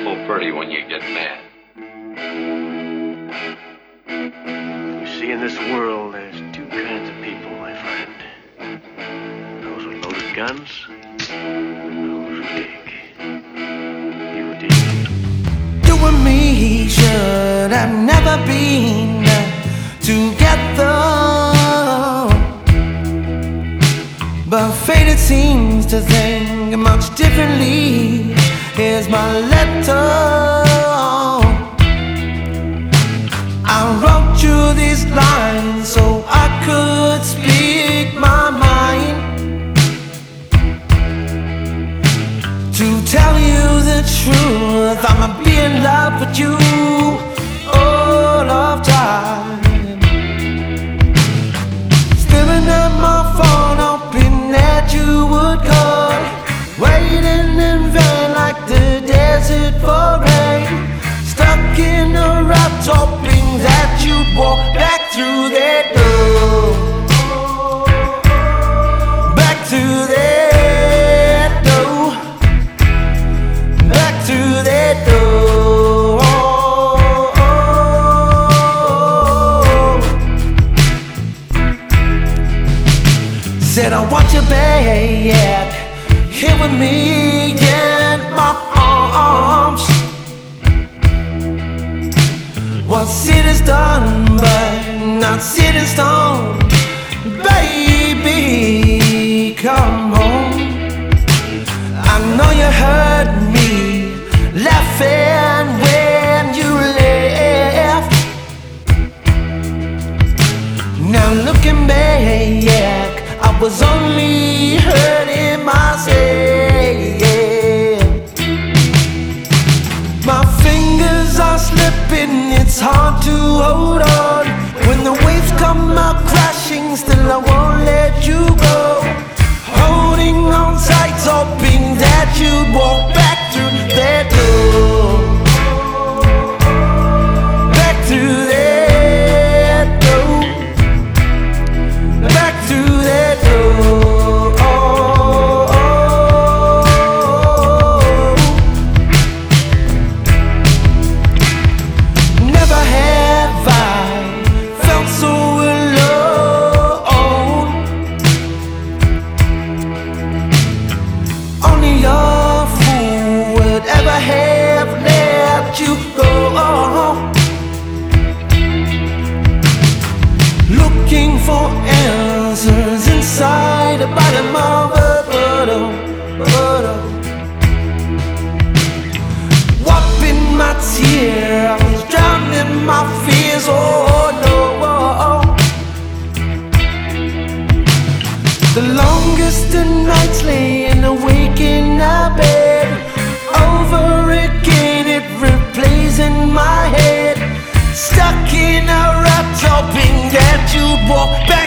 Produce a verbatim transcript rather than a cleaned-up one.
awful pretty when you get mad. You see, in this world, there's two kinds of people, my friend. Those with loaded guns, and those who dig. You dig. You and me should have never been together, but fate, it seems to think much differently. Here's my letter. I wrote you these lines so I could speak my mind, to tell you the truth. I'ma be in love with you all of time. Staring at my phone, hoping that you would call, waiting in vain like the desert for rain. Stuck in a rut, hoping that you'd walk back through that door, back to that door, back to that door. Said I want you back here with me in my arms. What's said is done, but not set in stone. Baby, come home. I know you heard me laughing when you left. Now looking back, I was only hurting myself. My fingers are slipping, it's hard to hold on. When the waves come up crashing, still I won't let you go. Holding on tight, hoping that you'd walk back through that door, back through that door, back through that door. Looking for answers inside the bottom of a bottle, bottle. Wiping my tears, drowning my fears. Oh no. The longest of nights laying awake in our bed, over again it replays in my head. Stuck in a rut, hoping that you'd walk back